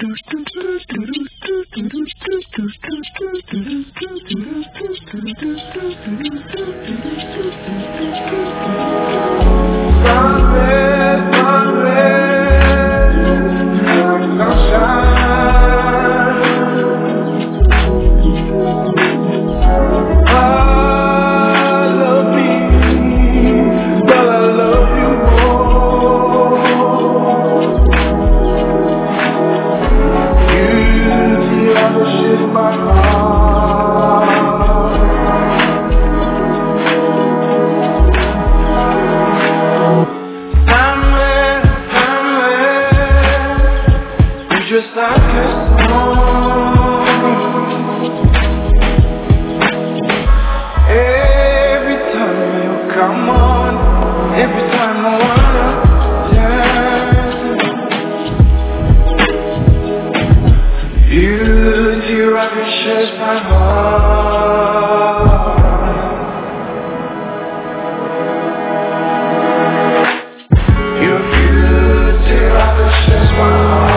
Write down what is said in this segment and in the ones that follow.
Just like a song. Every time you come on, every time I wanna dance. Beauty ravishes my heart. Your beauty ravishes my heart.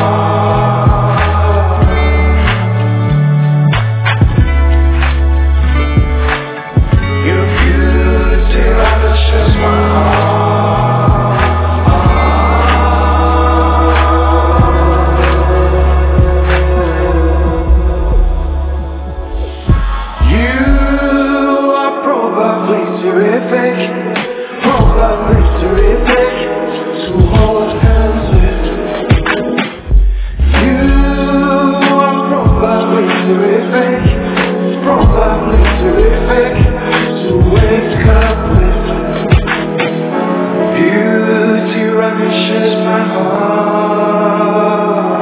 Probably terrific to hold hands with. You are probably terrific to wake up with. Beauty ravishes my heart.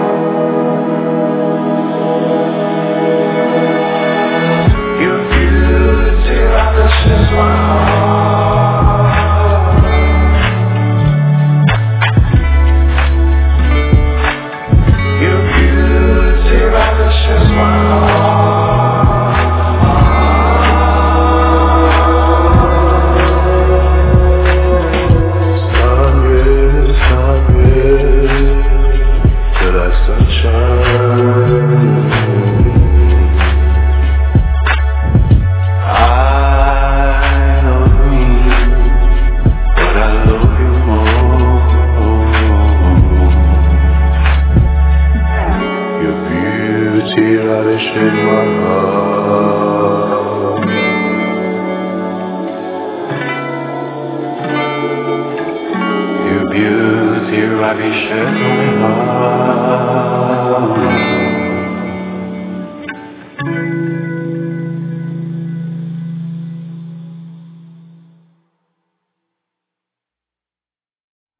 Your beauty ravishes my heart. Ravishes my heart.